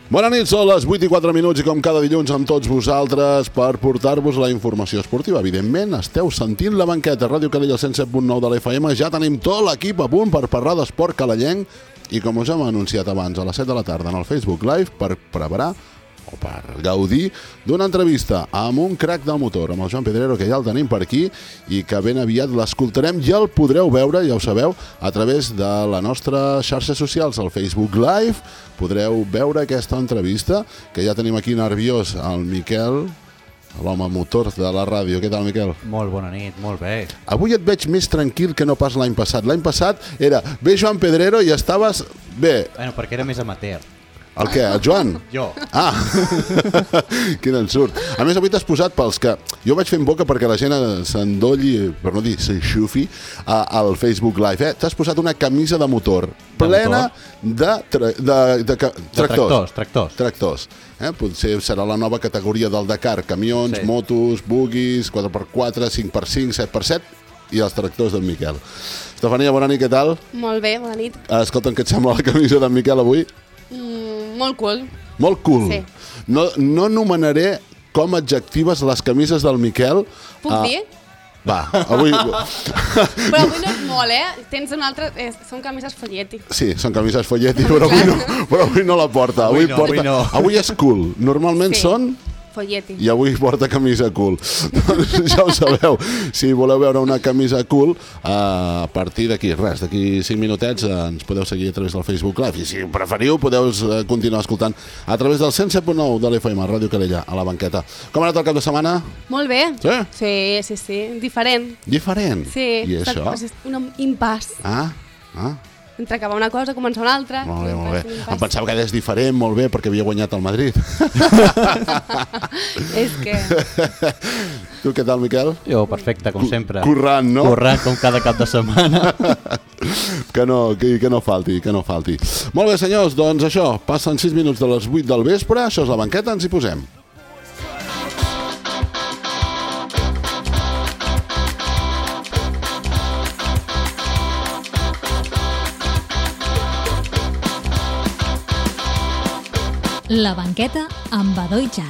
Bona nit, són les 8:04 i com cada dilluns amb tots vosaltres per portar-vos la informació esportiva. Evidentment, esteu sentint La Banqueta, Ràdio Calella 107.9 de l'FM. Ja tenim tot l'equip a punt per parlar d'esport calellenc i com us hem anunciat abans, a les 7 de la tarda en el Facebook Live per preparar o per gaudir d'una entrevista amb un crac del motor, amb el Joan Pedrero, que ja el tenim per aquí i que ben aviat l'escoltarem i el podreu veure, ja ho sabeu, a través de la nostra xarxes socials, al Facebook Live. Podreu veure aquesta entrevista, que ja tenim aquí nerviós el Miquel, l'home motor de la ràdio. Què tal, Miquel? Molt bona nit, molt bé. Avui et veig més tranquil que no pas l'any passat. L'any passat era, ve Joan Pedrero i estaves bé. Bueno, perquè era més amateur. El què? El Joan? Jo. Ah, quin ensurt. A més, avui t'has posat pels que... Jo vaig fent boca perquè la gent s'endolli, per no dir s'enxufi, al Facebook Live. T'has posat una camisa de motor plena de tractors. Potser serà la nova categoria del Dakar. Camions, sí, motos, buggies, 4x4, 5x5, 7x7 i els tractors d'en Miquel. Estefania, bona nit, què tal? Molt bé, bona nit. Escolta'm, què et sembla la camisa d'en Miquel avui? Molt cool. Molt cool. Sí. No anomenaré com adjectives les camises del Miquel. Puc dir? Va, avui... Però avui no és molt, Tens una altra... Són camises folletti. Sí, són camises folletti, però avui no la porta. Avui és cool. Normalment són... folletti. I avui porta camisa cool. Doncs ja ho sabeu. Si voleu veure una camisa cool, a partir d'aquí 5 minutets ens podeu seguir a través del Facebook Live. I si preferiu, podeu continuar escoltant a través del 107.9 de l'FM, Ràdio Calella, a La Banqueta. Com ha anat el cap de setmana? Molt bé. Sí? Sí. Diferent. Diferent? Sí. I això? Un impàs. Entre acabar una cosa, començar una altra. Molt bé. Em pensava que és diferent, molt bé, perquè havia guanyat el Madrid. És que... Tu què tal, Miquel? Jo, perfecte, com sempre. Currant, no? Currant com cada cap de setmana. Que no falti. Molt bé, senyors, doncs això, passen 6 minuts de les 8 del vespre, això és La Banqueta, ens hi posem. La Banqueta amb Badó i Jar.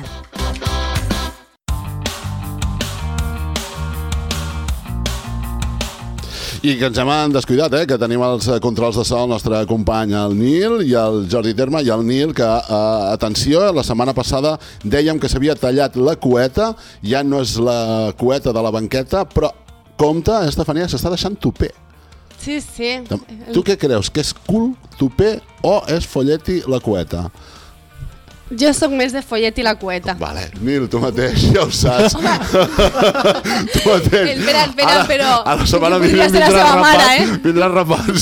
I que ens hem descuidat, que tenim els controls de so el nostre company, el Nil, i el Jordi Terma, i el Nil, que, atenció, la setmana passada dèiem que s'havia tallat la cueta, ja no és la cueta de La Banqueta, però compte, Estefania, s'està deixant tupé. Sí. Tu què creus, que és cool, tupé, o és folletti la cueta? Jo sóc més de follet i la cueta. Vale, Nil, tu mateix, ja ho saps. Tu mateix. Espera, però... A la setmana vinent vindràs rapat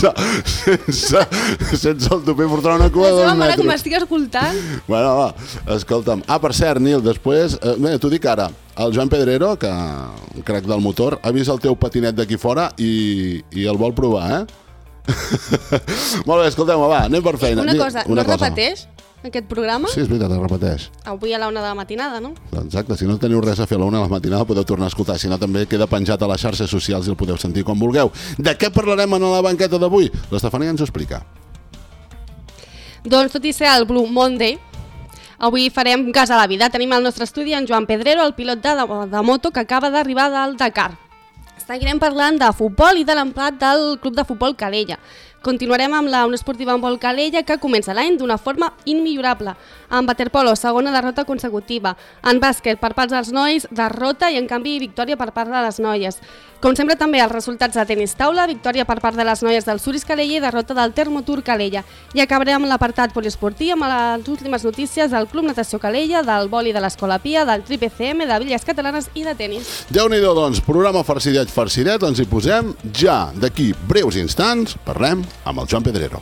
sense el tupé, portarà una cua de 2 metres. La seva mare que m'estic escoltant. Bueno, va, escolta'm. Per cert, Nil, després... T'ho dic ara. El Joan Pedrero, que un crac del motor, ha vist el teu patinet d'aquí fora i el vol provar, Molt bé, escolteu-me, va, anem per feina. Una cosa, no repeteix aquest programa? Sí, és veritat, es repeteix. Avui a la 1 de la matinada, no? Exacte, si no teniu res a fer a la 1 de la matinada podeu tornar a escoltar, si no també queda penjat a les xarxes socials i el podeu sentir com vulgueu. De què parlarem en la banqueta d'avui? L'Estefania ens ho explica. Doncs tot i ser el Blue Monday, avui farem gas a la vida. Tenim al nostre estudi en Joan Pedrero, el pilot de moto que acaba d'arribar del Dakar. Seguirem parlant de futbol i de l'empat del Club de Futbol Calella. Continuarem amb la Unió Esportiva Handbol Calella, que comença l'any d'una forma immillorable. En waterpolo, segona derrota consecutiva. En bàsquet, per part dels nois, derrota i en canvi victòria per part de les noies. Com sempre també els resultats de tenis taula, victòria per part de les noies del Suris Calella i derrota del Termotour Calella. I acabarem amb l'apartat poliesportiu amb les últimes notícies del Club Natació Calella, del vòlei de l'Escola Pia, del Trip ECM, de Villes Catalanes i de tenis. Déu-n'hi-do, doncs, programa farcidet, ens hi posem ja. D'aquí breus instants parlem amb el Joan Pedrero.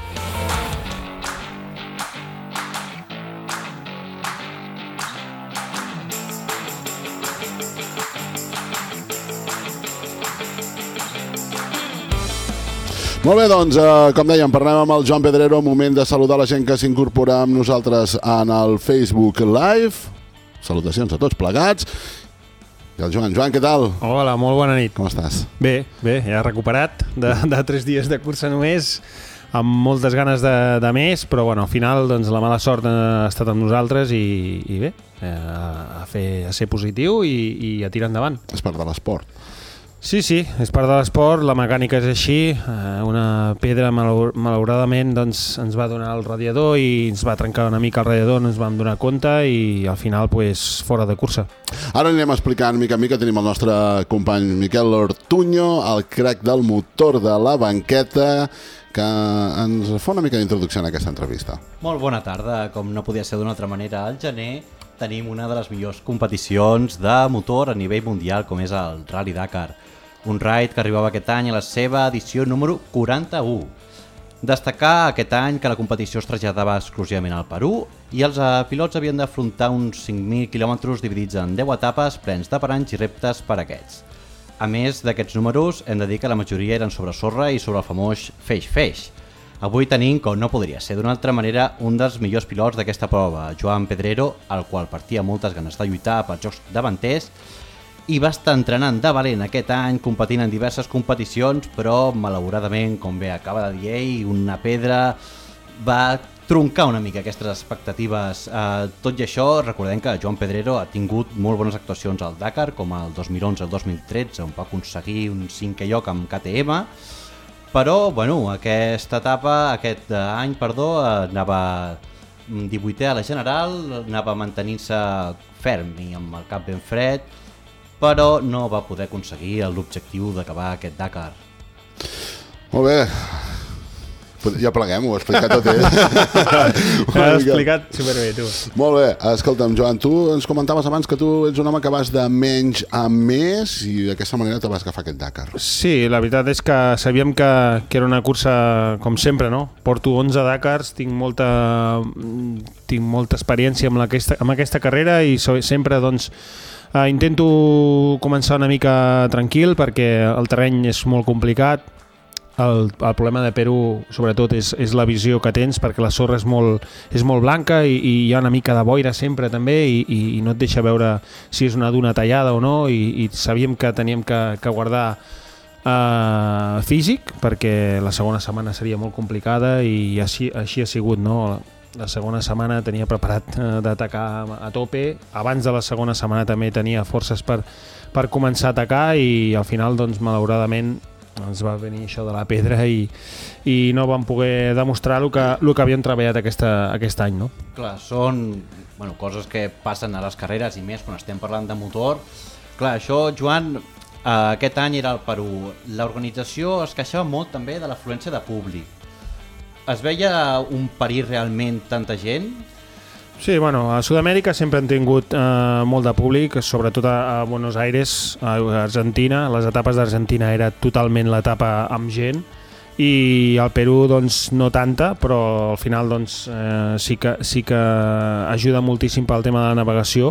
Molt bé, doncs, com dèiem, parlem amb el Joan Pedrero. Moment de saludar la gent que s'incorpora amb nosaltres en el Facebook Live. Salutacions a tots plegats. I el Joan. Joan, què tal? Hola, molt bona nit. Com estàs? Bé, ja recuperat de 3 dies de cursa només, amb moltes ganes de més, però bueno, al final doncs, la mala sort ha estat amb nosaltres i bé, a ser positiu i a tirar endavant. És part de l'esport. Sí, és part de l'esport, la mecànica és així, una pedra malauradament doncs, ens va donar el radiador i ens va trencar una mica el radiador, no ens vam donar compte i al final pues, fora de cursa. Ara anirem explicant mica en mica, tenim el nostre company Miquel Ortuño, el crac del motor de la banqueta, que ens fa una mica d'introducció en aquesta entrevista. Molt bona tarda, com no podia ser d'una altra manera, al gener tenim una de les millors competicions de motor a nivell mundial, com és el Rally Dakar. Un ride que arribava aquest any a la seva edició número 41. Destacar aquest any que la competició es traslladava exclusivament al Perú i els pilots havien d'afrontar uns 5.000 quilòmetres dividits en 10 etapes plens de paranys i reptes per a aquests. A més d'aquests números, hem de dir que la majoria eren sobre sorra i sobre el famós feix-feix. Avui tenim, com no podria ser d'una altra manera, un dels millors pilots d'aquesta prova, Joan Pedrero, el qual partia moltes ganes de lluitar pels jocs davanters i va estar entrenant de valent aquest any, competint en diverses competicions, però malauradament, com bé acaba de dir ell, una pedra va truncar una mica aquestes expectatives. Tot i això, recordem que Joan Pedrero ha tingut molt bones actuacions al Dakar, com el 2011 el 2013, on va aconseguir un 5è lloc amb KTM, però bueno, aquest any, anava 18è a la general, anava mantenint-se ferm i amb el cap ben fred, però no va poder aconseguir l'objectiu d'acabar aquest Dakar. Molt bé. Ja pleguem, ho ha explicat tot ell. Has explicat superbé, tu. Molt bé, escolta'm, Joan, tu ens comentaves abans que tu ets un home que vas de menys a més i d'aquesta manera te vas agafar aquest Dakar. Sí, la veritat és que sabíem que era una cursa com sempre, no? Porto 11 Dakars, tinc molta experiència amb aquesta carrera i sempre doncs intento començar una mica tranquil perquè el terreny és molt complicat. El problema de Perú, sobretot, és la visió que tens perquè la sorra és molt blanca i hi ha una mica de boira sempre també i no et deixa veure si és una duna tallada o no i sabíem que teníem que guardar físic perquè la segona setmana seria molt complicada i així ha sigut, no? La segona setmana tenia preparat d'atacar a tope, abans de la segona setmana també tenia forces per començar a atacar i al final, doncs, malauradament, ens va venir això de la pedra i no vam poder demostrar el que havíem treballat aquest any, no? Clar, són coses que passen a les carreres i més quan estem parlant de motor. Clar, això, Joan, aquest any era al Perú. L'organització es queixava molt també de l'afluència de públic. Es veia un perill realment tanta gent? Sí, a Sud-amèrica sempre han tingut molt de públic, sobretot a Buenos Aires, a Argentina. Les etapes d'Argentina era totalment l'etapa amb gent i al Perú doncs, no tanta, però al final doncs, sí que ajuda moltíssim pel tema de la navegació.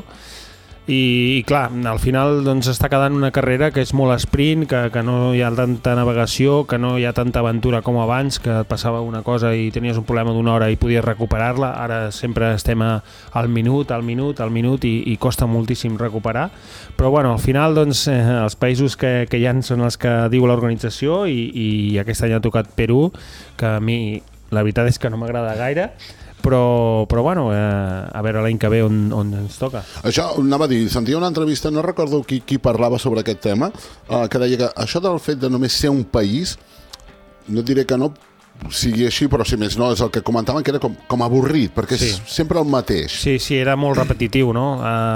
I clar, al final doncs, està quedant una carrera que és molt sprint, que no hi ha tanta navegació, que no hi ha tanta aventura com abans, que et passava una cosa i tenies un problema d'una hora i podies recuperar-la. Ara sempre estem al minut i costa moltíssim recuperar, però al final doncs, els països que hi ha són els que diu l'organització i aquest any ha tocat Perú, que a mi la veritat és que no m'agrada gaire, però a veure l'any que ve on ens toca. Això, anava a dir, sentia una entrevista, no recordo qui parlava sobre aquest tema, que deia que això del fet de només ser un país, no et diré que no sigui així, però si més no, és el que comentaven que era com avorrit, perquè és sempre el mateix. Sí, era molt repetitiu, no?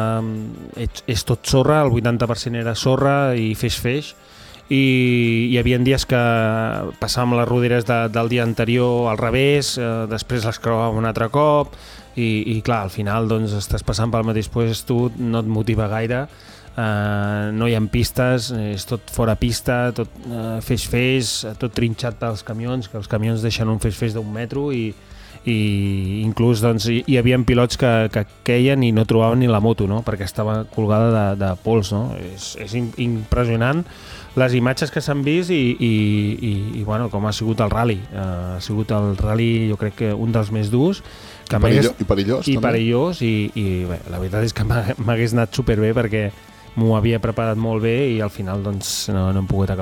És tot sorra, el 80% era sorra i feix, i hi havia dies que passàvem les roderes del dia anterior al revés, després les creuàvem un altre cop i clar, al final doncs, estàs passant pel mateix puesto, no et motiva gaire, no hi ha pistes, és tot fora pista, tot feix, tot trinxat pels camions, que els camions deixen un feix d'1 metro i inclús doncs, hi havia pilots que queien i no trobaven ni la moto, no? Perquè estava colgada de pols, no? És impressionant les imatges que s'han vist i com ha sigut el rally. Ha sigut el rally, jo crec que un dels més durs. I perillós. I perillós, i bé, la veritat és que m'hagués anat superbé perquè m'ho havia preparat molt bé i al final doncs, no hem pogut acabar.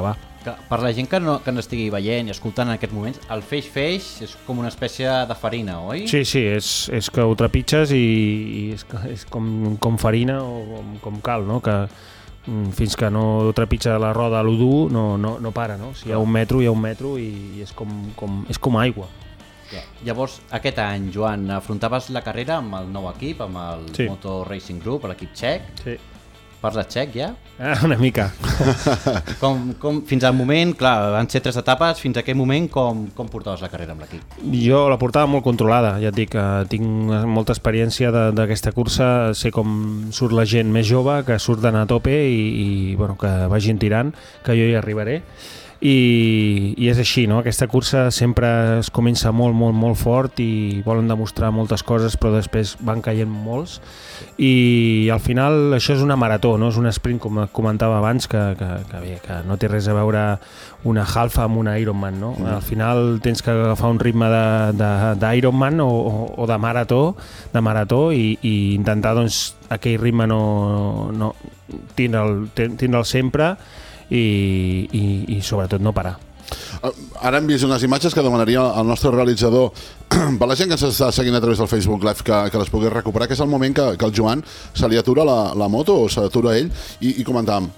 Per la gent que n'estigui veient i escoltant en aquests moments, el feix és com una espècie de farina, oi? Sí, és que ho trepitges i és com farina o com cal, no? Que fins que no trepitja la roda a l'1 no para, no? Si hi ha un metro, hi ha un metro i és com aigua. Llavors, aquest any, Joan, afrontaves la carrera amb el nou equip, amb el Moto Racing Group, l'equip txec. Sí. Parles txec, ja? Una mica. Fins al moment, clar, van ser 3 etapes, fins a aquell moment com portaves la carrera amb l'equip? Jo la portava molt controlada, ja et dic, tinc molta experiència d'aquesta cursa, sé com surt la gent més jove, que surten a tope i bueno, que vagin tirant, que jo hi arribaré. I és així, no? Aquesta cursa sempre es comença molt fort i volen demostrar moltes coses, però després van caient molts i al final això és una marató, no és un sprint, com comentava abans, que no té res a veure una half amb una Ironman, no? Al final tens que agafar un ritme d'Ironman o de marató i intentar doncs, aquell ritme no tindre'l sempre i sobretot no parar. Ara hem vist unes imatges que demanaria al nostre realitzador per la gent que ens està seguint a través del Facebook Live que les pogués recuperar, que és el moment que el Joan se li atura la moto o s'atura ell i comentàvem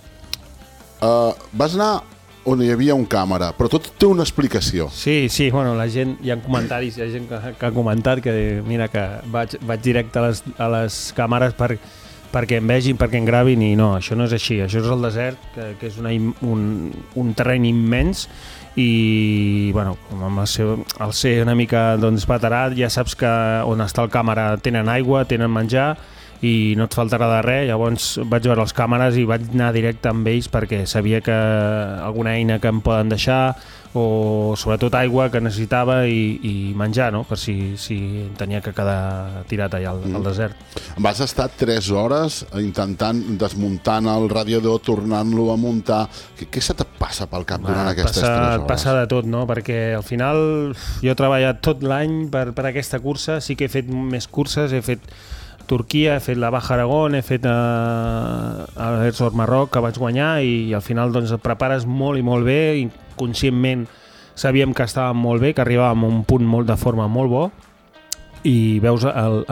vas anar on hi havia un càmera, però tot té una explicació. Sí, bueno, la gent, hi ha comentaris, hi ha gent que ha comentat que mira que vaig directe a les càmeres perquè em vegin, perquè em gravin, i no, això no és així. Això és el desert, que és un terreny immens i bueno, amb el ser una mica veterat, ja saps que on està el càmera tenen aigua, tenen menjar i no et faltarà de res. Llavors vaig veure les càmeres i vaig anar directe amb ells perquè sabia que alguna eina que em poden deixar o sobretot aigua que necessitava i menjar, no? Per si tenia que quedar tirat allà al desert. Vas estar 3 hores desmuntant el radiador, tornant-lo a muntar. Què se te passa pel cap durant aquestes 3 hores? Passa de tot, no? Perquè al final jo he treballat tot l'any per aquesta cursa, sí que he fet més curses, he fet Turquia, he fet la Baja Aragón, he fet l'Erzor Marroc, que vaig guanyar, i al final doncs, et prepares molt i molt bé, i conscientment sabíem que estàvem molt bé, que arribàvem a un punt de forma molt bo, i veus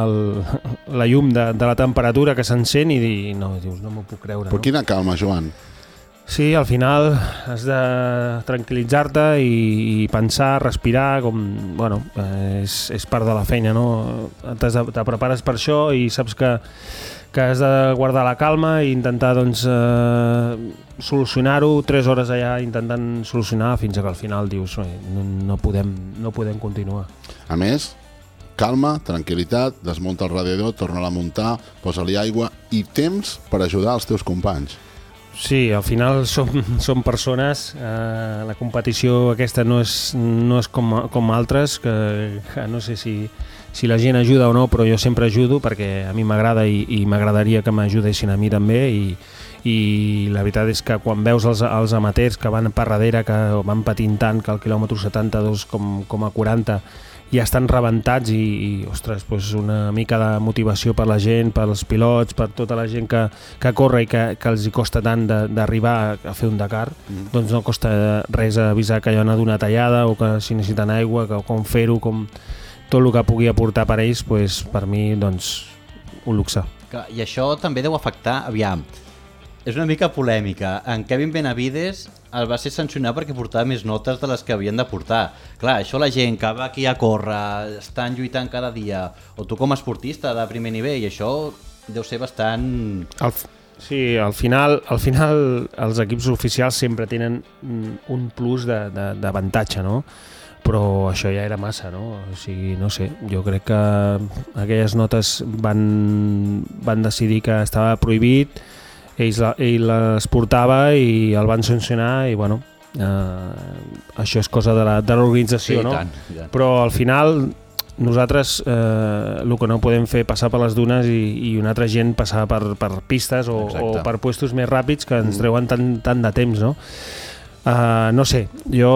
la llum de la temperatura que s'encén i dius, no m'ho puc creure. Però quina calma, Joan. Sí, al final has de tranquil·litzar-te i pensar, respirar, bueno, és part de la feina, no? Te prepares per això i saps que has de guardar la calma i intentar doncs, solucionar-ho, 3 hores allà intentant solucionar fins que al final dius no podem continuar. A més, calma, tranquil·litat, desmunta el radiador, torna-la a muntar, posa-li aigua i temps per ajudar els teus companys. Sí, al final som persones, la competició aquesta no és com altres, que no sé si la gent ajuda o no, però jo sempre ajudo perquè a mi m'agrada i m'agradaria que m'ajudessin a mi també, i la veritat és que quan veus els amateurs que van per darrere, que van patint tant, que al quilòmetre 72 com a 40 ja estan rebentats i ostres, doncs una mica de motivació per la gent, pels pilots, per tota la gent que corre i que els hi costa tant d'arribar a fer un Dakar, doncs no costa res avisar que hi ha una tallada o que si necessiten aigua, com fer-ho, com tot el que pugui aportar per ells, doncs, per mi doncs, un luxe. I això també deu afectar, aviam, és una mica polèmica. En Kevin Benavides el va ser sancionat perquè portava més notes de les que havien de portar. Clar, això la gent que va aquí a córrer, estan lluitant cada dia, o tu com a esportista de primer nivell, i això deu ser bastant... Sí, al final els equips oficials sempre tenen un plus d'avantatge, no? Però això ja era massa, no? O sigui, no sé, jo crec que aquelles notes van decidir que estava prohibit, ell les portava i el van sancionar i bueno, això és cosa de l'organització, sí, no? Tant. Però al final nosaltres el que no podem fer passar per les dunes i una altra gent passar per pistes o per puestos més ràpids que ens treuen tant de temps, no? No sé, jo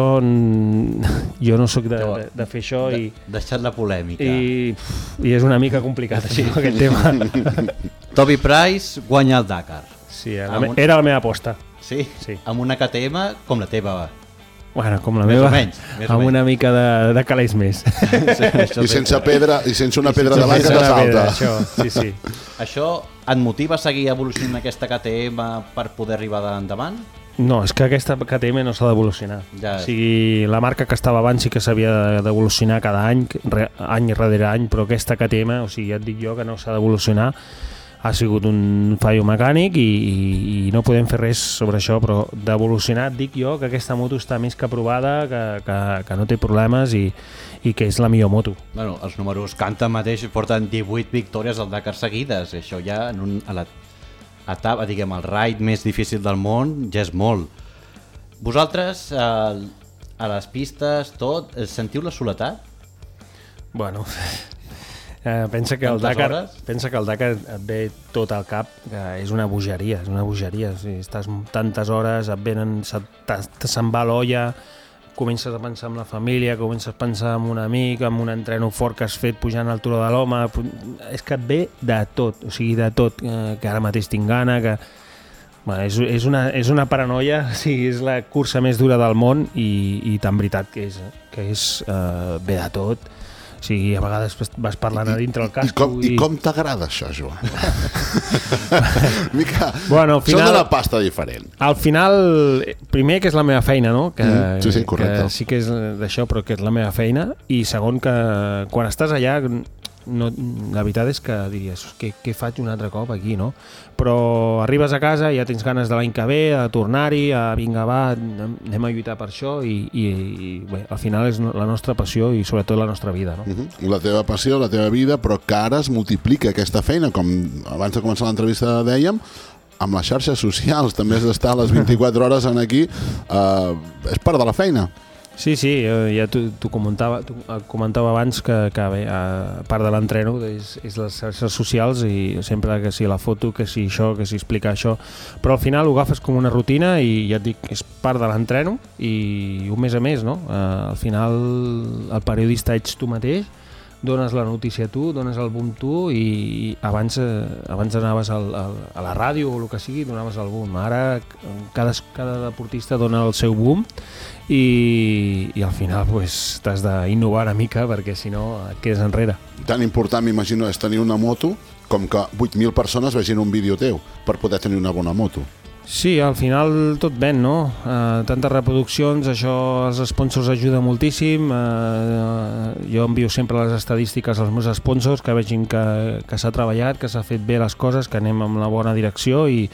no sóc de fer això i... Deixat la polèmica. I és una mica complicat així, aquest tema. Toby Price guanya el Dakar. Sí, era la meva aposta. Sí? Sí. Amb una KTM com la teva. Bueno, com la Més meva, o menys, més o amb menys. una mica de calés més. I sense pedra, i sense una pedra davant que Sense una pedra, t'assalta. això, sí. Això et motiva a seguir evolucionant aquesta KTM per poder arribar endavant? No, és que aquesta KTM no s'ha d'evolucionar. Ja. O sigui, la marca que estava abans sí que s'havia d'evolucionar cada any, any rere any, però aquesta KTM, o sigui, ja et dic jo que no s'ha d'evolucionar, ha sigut un fallo mecànic i no podem fer res sobre això, però d'evolucionar et dic jo que aquesta moto està més que provada, que no té problemes i que és la millor moto. Bueno, els números canten mateix, porten 18 victòries al Dakar seguides. Això ja a l'etapa, diguem, el ride més difícil del món ja és molt. Vosaltres, a les pistes, tot, sentiu la soledat? Bueno, pensa que el Dakar et ve tot al cap, que és una bogeria, O sigui, estàs tantes hores, et venen, se'n va l'olla, comences a pensar en la família, comences a pensar en un amic, en un entreno fort que has fet pujant al Turó de l'Home, és que et ve de tot, o sigui, de tot, que ara mateix tinc gana, que... Bueno, és una paranoia, o sigui, és la cursa més dura del món i tan veritat que és ve de tot. O sigui, a vegades vas parlant a dintre el casco I com t'agrada això, Joan? Mica, bueno, al final, són una pasta diferent. Al final, primer que és la meva feina, no? Sí, correcte. Que sí que és d'això, però que és la meva feina. I segon, que quan estàs allà, la veritat és que diries què faig un altre cop aquí, no? Però arribes a casa i ja tens ganes de l'any que ve, de tornar-hi, vinga, va, anem a lluitar per això i bé, al final és la nostra passió i sobretot la nostra vida, no? La teva passió, la teva vida, però que ara es multiplica aquesta feina, com abans de començar l'entrevista dèiem, amb les xarxes socials, també has d'estar a les 24 hores en aquí, és part de la feina. Sí, ja t'ho comentava abans que bé, a part de l'entreno és les xarxes socials i sempre que si la foto, que si això, que si explicar això, però al final ho agafes com una rutina i ja et dic, és part de l'entreno i un mes a més, no? Al final el periodista ets tu mateix, dones la notícia tu, dones el boom tu i abans anaves a la ràdio o el que sigui, donaves el boom. Ara cada deportista dona el seu boom i al final pues, t'has d'innovar una mica perquè si no et quedes enrere. Tan important, m'imagino, és tenir una moto com que 8.000 persones vegin un vídeo teu per poder tenir una bona moto. Sí, al final tot ven, no? Tantes reproduccions, això els sponsors ajuda moltíssim. Jo envio sempre les estadístiques als meus sponsors que vegin que s'ha treballat, que s'ha fet bé les coses, que anem en la bona direcció i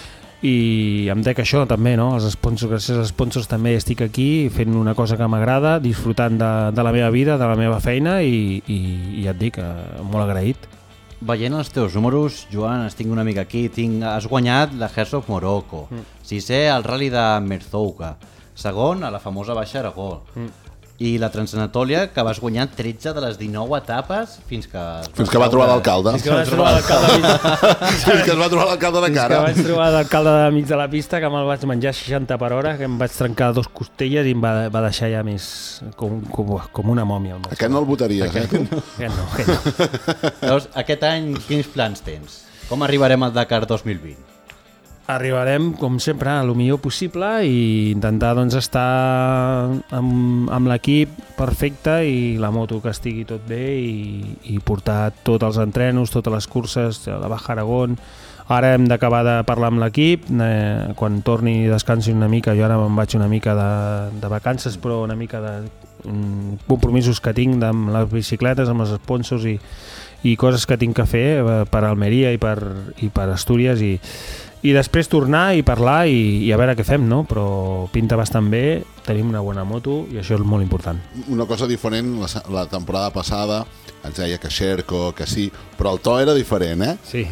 em dec això també, no? Gràcies als sponsors també estic aquí fent una cosa que m'agrada, disfrutant de la meva vida, de la meva feina i ja et dic, molt agraït. Veient els teus números, Joan, estic una mica aquí, has guanyat la Hearts of Morocco, sisè al Rally de Merzouga, segon a la famosa Baixa Aragó, i la Transanatòlia, que vas guanyar 13 de les 19 etapes fins que va trobar l'alcalde. Fins que vaig trobar l'alcalde Fins que es va trobar l'alcalde de cara. Fins que vaig trobar l'alcalde de mig de la pista, que me'l vaig menjar 60 per hora, que em vaig trencar 2 costelles i em va deixar ja més com una mòmia. Aquest no el votaries, tu? Aquest no. Llavors, aquest any, quins plans tens? Com arribarem al Dakar 2020? Arribarem, com sempre, a lo millor possible i intentar doncs, estar amb l'equip perfecte i la moto que estigui tot bé i portar tots els entrenos, totes les curses, la Baja Aragón. Ara hem d'acabar de parlar amb l'equip, quan torni i descansi una mica, jo ara me'n vaig una mica de vacances, però una mica de compromisos que tinc amb les bicicletes, amb els sponsors i coses que tinc que fer per Almeria i per Astúries i després tornar i parlar i a veure què fem, no? Però pinta bastant bé, tenim una bona moto i això és molt important. Una cosa diferent, la temporada passada ens deia que Xerco, que sí, però el to era diferent, eh? Sí.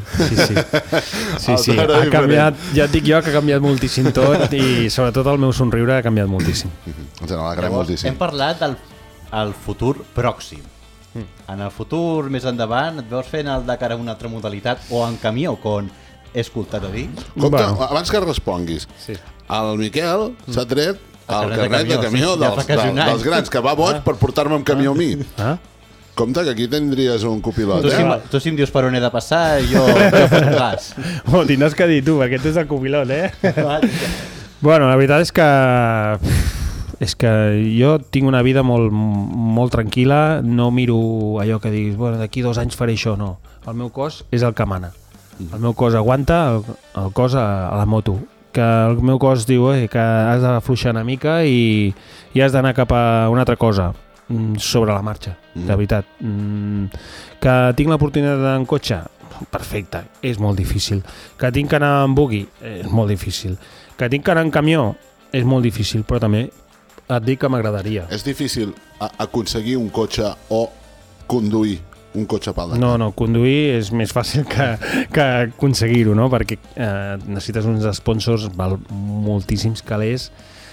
Ha canviat, ja et dic jo que ha canviat moltíssim tot i sobretot el meu somriure ha canviat moltíssim. Ens n'alegrem moltíssim. Hem parlat del futur pròxim. En el futur, més endavant, et veus fent el Dakar en una altra modalitat o en camió, com he escoltat a dir? Compte, abans que responguis, el Miquel s'ha tret el carnet de camió dels grans, que va boig per portar-me amb camió a mi. Compte que aquí tindries un copilot, Tu si em dius per on he de passar, jo faig gas. Ho tindràs que dir tu, perquè tu ets el copilot, eh? Bueno, la veritat és que jo tinc una vida molt tranquil·la, no miro allò que diguis, bueno, d'aquí 2 anys faré això, no. El meu cos és el que mana. El meu cos aguanta el cos a la moto. Que el meu cos diu que has d'afluixar una mica i has d'anar cap a una altra cosa sobre la marxa, de veritat. Que tinc l'oportunitat d'anar en cotxe? Perfecte, és molt difícil. Que tinc que anar en buggy? És molt difícil. Que tinc que anar en camió? És molt difícil, però també et dic que m'agradaria. És difícil aconseguir un cotxe o conduir un cotxe pel Dakar? No, conduir és més fàcil que aconseguir-ho, no? Perquè necessites uns sponsors moltíssims calés.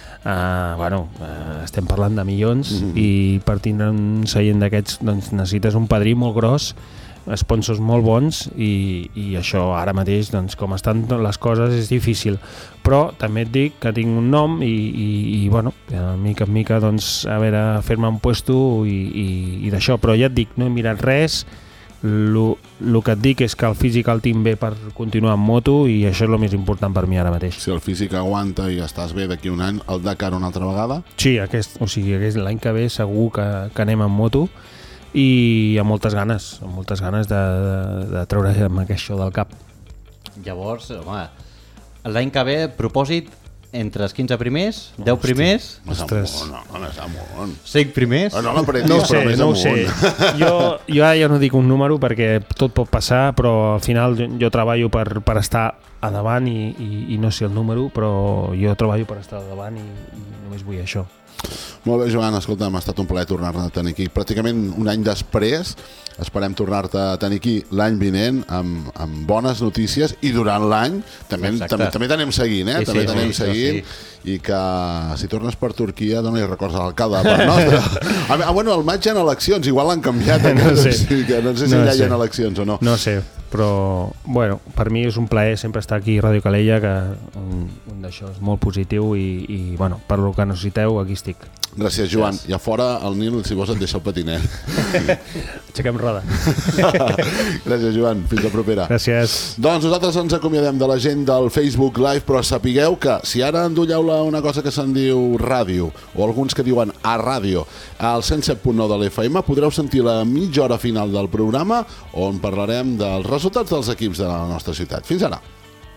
Estem parlant de milions i per tindre un seient d'aquests doncs, necessites un padrí molt gros, sponsors molt bons i això ara mateix, doncs, com estan les coses, és difícil. Però també et dic que tinc un nom i mica en mica, doncs, a veure, fer-me un puesto i d'això. Però ja et dic, no he mirat res. El que et dic és que el físic el tinc bé per continuar en moto i això és el més important per mi ara mateix. Si el físic aguanta i estàs bé d'aquí un any, el Dakar una altra vegada? Sí, l'any que ve segur que anem en moto i amb moltes ganes de treure això del cap. Llavors, home, l'any que ve, propòsit entre els 15 primers, 10 primers... Ostres. Més amunt. 5 primers... No l'apretis, però més amunt. No ho sé. Jo ara ja no dic un número perquè tot pot passar, però al final jo treballo per estar a davant i no sé el número, però jo treballo per estar a davant i només vull això. Molt bé, Joan, escolta, m'ha estat un plaer tornar-te a tenir aquí. Pràcticament un any després, esperem tornar-te a tenir aquí l'any vinent amb bones notícies i durant l'any també t'anem seguint, també t'anem seguint. I que si tornes per Turquia dona-li records a l'alcalde de part nostra. Bueno, al maig hi ha eleccions, igual l'han canviat. No sé si allà hi ha eleccions o no. No sé, però bueno, per mi és un plaer sempre estar aquí a Ràdio Calella, que un d'això és molt positiu i bueno, per lo que necessiteu aquí estic. Gràcies, Joan. I a fora el Nil, si vols, et deixa el patinet. Aixequem roda. Gràcies, Joan. Fins la propera. Gràcies. Doncs nosaltres ens acomiadem de la gent del Facebook Live, però sapigueu que si ara endulleu una cosa que se'n diu ràdio, o alguns que diuen a ràdio, al 107.9 de l'FM, podreu sentir la mitja hora final del programa on parlarem dels resultats dels equips de la nostra ciutat. Fins ara.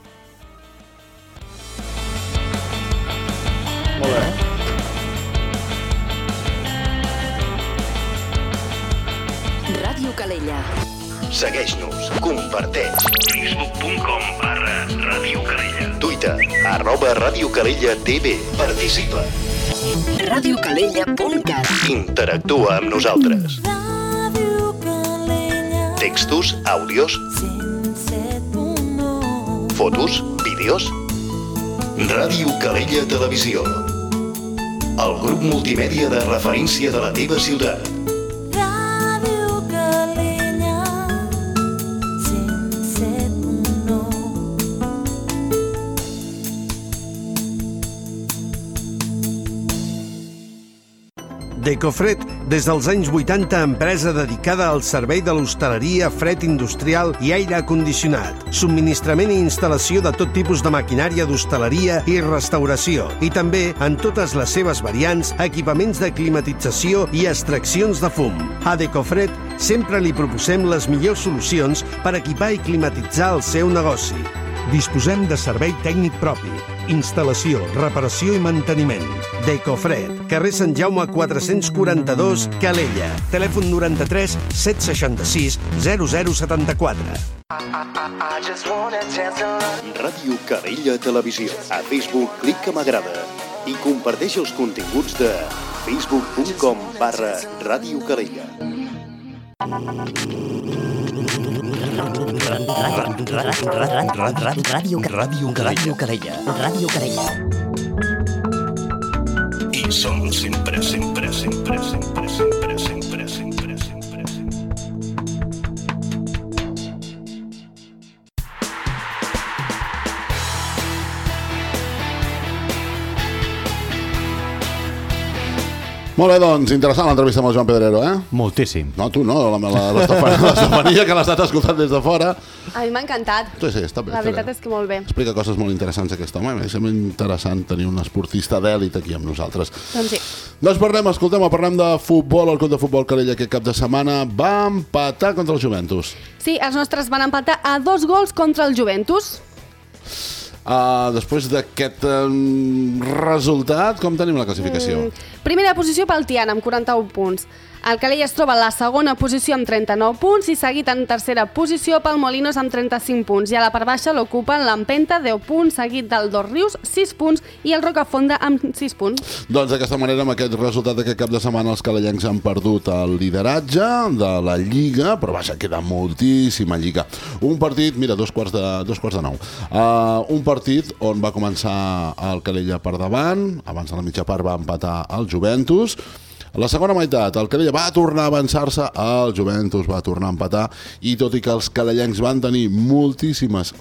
Molt bé. Ràdio Calella. Segueix-nos, comparteix. Facebook.com/Ràdio Calella. Twitter, @Ràdio Calella TV. Participa. radiocalella.cat. Interactua amb nosaltres. Textos, àudios, fotos, vídeos. Ràdio Calella Televisió. El grup multimèdia de referència de la teva ciutat. Decofred, des dels anys 80, empresa dedicada al servei de l'hostaleria, fred industrial i aire condicionat. Subministrament i instal·lació de tot tipus de maquinària d'hostaleria i restauració. I també, en totes les seves variants, equipaments de climatització i extraccions de fum. A Decofred sempre li proposem les millors solucions per equipar i climatitzar el seu negoci. Disposem de servei tècnic propi, instal·lació, reparació i manteniment. Decofred, carrer Sant Jaume 442, Calella. Telèfon 93 766 0074. Ràdio Calella Televisió. A Facebook, clica m'agrada i comparteix els continguts de facebook.com/Ràdio Calella. Ràdio Calella. I som sempre. Molt bé, doncs, interessant l'entrevista amb el Joan Pedrero, Moltíssim. No, tu no, l'Estefania, que l'ha estat escoltant des de fora. A mi m'ha encantat. Sí, està bé. La veritat és que molt bé. Explica coses molt interessants aquest home. Em sembla interessant tenir un esportista d'èlit aquí amb nosaltres. Doncs sí. Doncs parlem de futbol. El club de futbol Calella aquest cap de setmana va empatar contra el Juventus. Sí, els nostres van empatar a 2 gols contra el Juventus. Després d'aquest resultat, com tenim la classificació? Primera posició pel Tiana, amb 41 punts. El Calella es troba a la segona posició amb 39 punts i seguit en tercera posició pel Molinos amb 35 punts. I a la part baixa l'ocupen l'Empenta, 10 punts, seguit del Dos Rius, 6 punts, i el Rocafonda amb 6 punts. Doncs d'aquesta manera, amb aquest resultat d'aquest cap de setmana, els calellencs han perdut el lideratge de la Lliga, però vaja, queda moltíssima Lliga. Un partit, mira, dos quarts de 9. Un partit on va començar el Calella per davant, abans de la mitja part va empatar el Juventus. A la segona meitat, el Calella va tornar a avançar-se, el Juventus va tornar a empatar, i tot i que els calellencs van tenir moltíssimes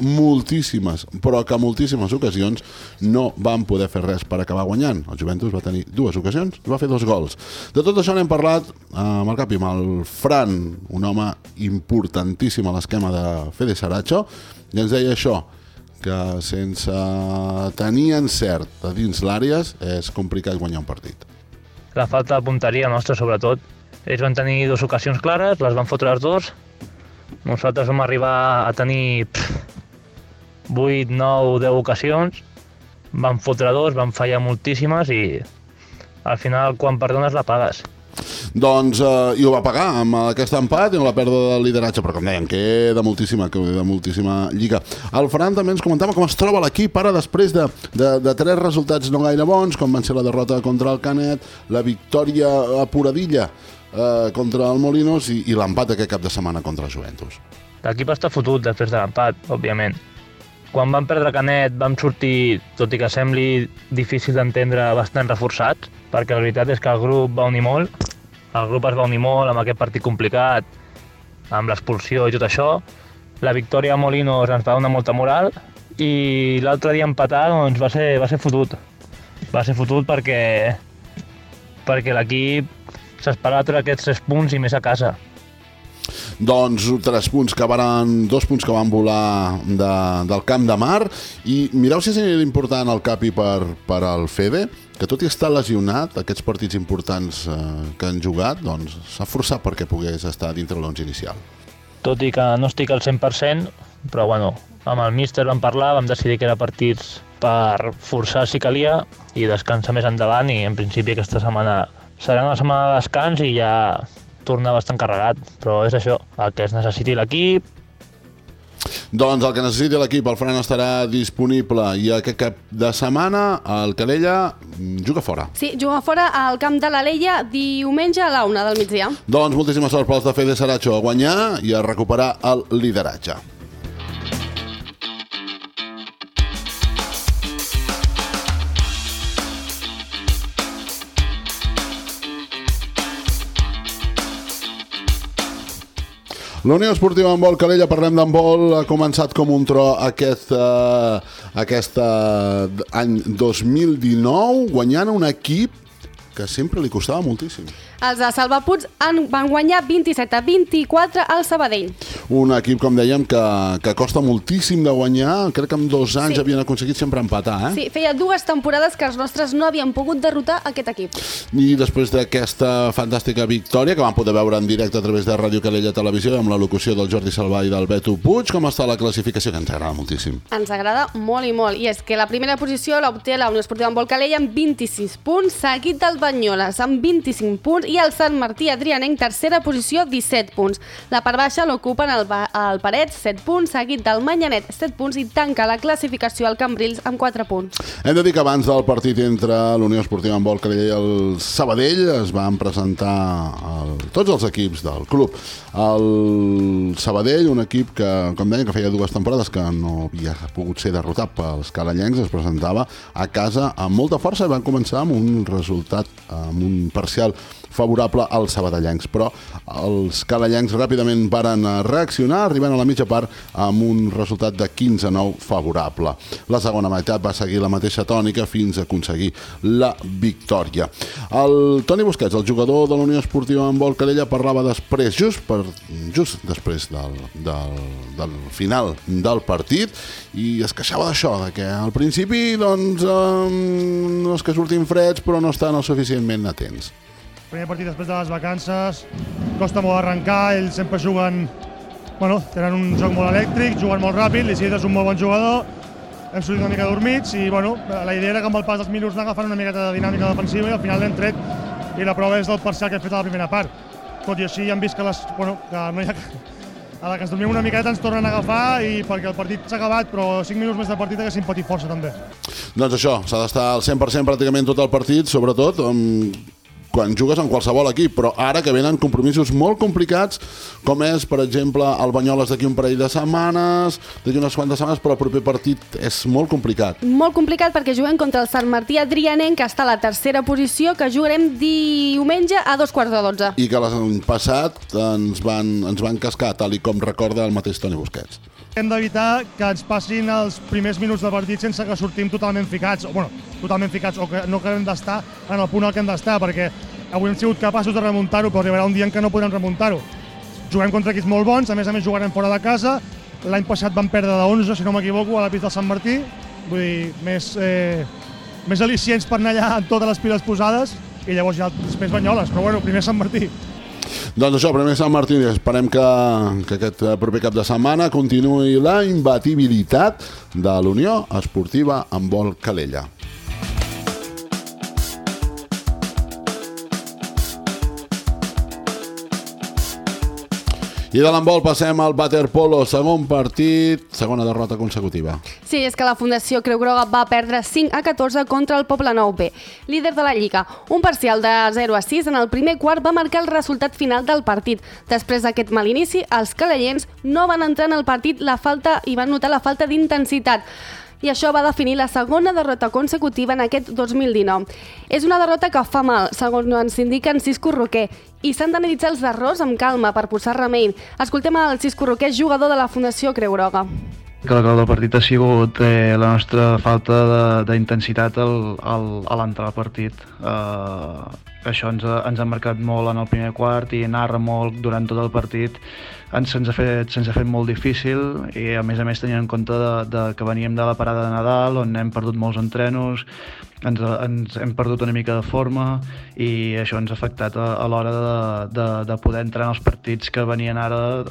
ocasions, no van poder fer res per acabar guanyant. El Juventus va tenir 2 ocasions i va fer 2 gols. De tot això n'hem parlat amb el Capi, amb el Fran, un home importantíssim a l'esquema de Fede Saracho, i ens deia això, que sense tenir encert a dins l'àrees és complicat guanyar un partit. La falta de punteria nostra, sobretot. Ells van tenir 2 ocasions clares, les van fotre les 2. Nosaltres vam arribar a tenir 8, 9, 10 ocasions. Vam fotre 2, vam fallar moltíssimes i al final, quan perdones, la pagues. Doncs, i ho va pagar amb aquest empat i amb la pèrdua del lideratge, però com dèiem, queda moltíssima Lliga. El Ferran també ens comentava com es troba l'equip ara després de 3 resultats no gaire bons, com van ser la derrota contra el Canet, la victòria a Poradilla contra el Molinos i l'empat aquest cap de setmana contra el Juventus. L'equip està fotut després de l'empat, òbviament. Quan vam perdre Canet vam sortir, tot i que sembli difícil d'entendre, bastant reforçats, perquè la veritat és que el grup va unir molt. El grup es va unir molt amb aquest partit complicat, amb l'expulsió i tot això. La victòria a Molinos ens va donar molta moral i l'altre dia empatar doncs, va ser fotut. Va ser fotut perquè l'equip s'esperava treure aquests 3 punts i més a casa. Doncs 2 punts que van volar del Camp de Mar, i mireu si és important el Capi per al Fede, que tot i estar lesionat, aquests partits importants que han jugat, doncs s'ha forçat perquè pogués estar dintre l'11 inicial. Tot i que no estic al 100%, però bueno, amb el míster vam parlar, vam decidir que era partits per forçar si calia i descansar més endavant, i en principi aquesta setmana serà una setmana de descans i ja tornar bastant carregat, però és això, el que es necessiti l'equip. Doncs el que necessiti l'equip, el Fran estarà disponible, i aquest cap de setmana el Calella juga fora. Sí, juga fora al camp de l'Alella diumenge a la 1 del migdia. Doncs moltíssima sort pels de Fede Saracho a guanyar i a recuperar el lideratge. L'Unió Esportiva Handbol Calella, parlem d'handbol, ha començat com un tro aquest any 2019, guanyant un equip que sempre li costava moltíssim. Els de Salvapuig van guanyar 27-24 al Sabadell. Un equip, com dèiem, que costa moltíssim de guanyar. Crec que en 2 anys havien aconseguit sempre empatar, Sí, feia 2 temporades que els nostres no havien pogut derrotar aquest equip. I després d'aquesta fantàstica victòria, que vam poder veure en directe a través de Ràdio Calella Televisió, amb la locució del Jordi Salvà i del Beto Puig, com està la classificació, que ens agrada moltíssim? Ens agrada molt i molt. I és que la primera posició l'obté la Unió Esportiva Handbol Calella amb 26 punts, seguit del Banyoles amb 25 punts, i el Sant Martí Adrianenc, tercera posició, 17 punts. La part baixa l'ocupen el Parets, 7 punts, seguit del Manyanet, 7 punts, i tanca la classificació al Cambrils amb 4 punts. Hem de dir que abans del partit entre l'Unió Esportiva Handbol Calella i el Sabadell es van presentar tots els equips del club. El Sabadell, un equip que, com deia, que feia 2 temporades que no havia pogut ser derrotat pels calellencs, es presentava a casa amb molta força i van començar amb un resultat, amb un parcial favorable als sabadellencs, però els calellencs ràpidament varen reaccionar, arribant a la mitja part amb un resultat de 15-9 favorable. La segona meitat va seguir la mateixa tònica fins a aconseguir la victòria. El Toni Busquets, el jugador de la Unió Esportiva Handbol Calella, parlava després, just després del final del partit, i es queixava d'això, que al principi doncs, no és que surtin freds, però no estan el suficientment atents. Primer partit després de les vacances, costa molt arrencar, ells sempre juguen, tenen un joc molt elèctric, juguen molt ràpid, l'Isidre és un molt bon jugador, hem sortit una mica dormits i la idea era que amb el pas dels minuts anar agafant una miqueta de dinàmica defensiva i al final l'hem tret i la prova és del parcial que hem fet a la primera part. Tot i així hem vist que no hi ha... A la que ens dormim una miqueta ens tornen a agafar i perquè el partit s'ha acabat, però 5 minuts més de partit haguéssim patit força també. Doncs això, s'ha d'estar al 100% pràcticament tot el partit, sobretot quan jugues en qualsevol equip, però ara que venen compromisos molt complicats, com és, per exemple, el Banyoles d'aquí un parell de setmanes, d'aquí unes quantes setmanes, però el proper partit és molt complicat. Molt complicat perquè juguem contra el Sant Martí Adrianenc, que està a la tercera posició, que jugarem diumenge a 11:45. I que l'any passat ens van cascar, tal i com recorda el mateix Toni Busquets. Hem d'evitar que ens passin els primers minuts de partit sense que sortim totalment ficats, o que no acabem d'estar en el punt al que hem d'estar, perquè avui hem sigut capaços de remuntar-ho, però arribarà un dia en què no podrem remuntar-ho. Juguem contra equips molt bons, a més jugarem fora de casa, l'any passat vam perdre de 11, si no m'equivoco, a la pista del Sant Martí, vull dir, més al·licients per anar allà amb totes les piles posades, i llavors ja després Banyoles, però primer Sant Martí. Doncs això, primer Sant Martí, esperem que aquest proper cap de setmana continuï la imbatibilitat de l'Unió Esportiva Handbol Calella. I de l'handbol passem al waterpolo, segon partit, segona derrota consecutiva. Sí, és que la Fundació Creu Groga va perdre 5-14 contra el Poblenou B, líder de la Lliga. Un parcial de 0-6 en el primer quart va marcar el resultat final del partit. Després d'aquest mal inici, els calellens no van entrar en el partit i van notar la falta d'intensitat. I això va definir la segona derrota consecutiva en aquest 2019. És una derrota que fa mal, segons ens indica en Cisco Roquer, i s'han d'analitzar els errors amb calma per posar remei. Escoltem el Cisco Roquer, jugador de la Fundació Creu Groga. El del partit ha sigut la nostra falta d'intensitat a l'entrar al partit. Això ens ha marcat molt en el primer quart i narra molt durant tot el partit. Se'ns ha fet molt difícil i a més tenint en compte que veníem de la parada de Nadal on hem perdut molts entrenos, ens hem perdut una mica de forma i això ens ha afectat a l'hora de poder entrar en els partits que venien ara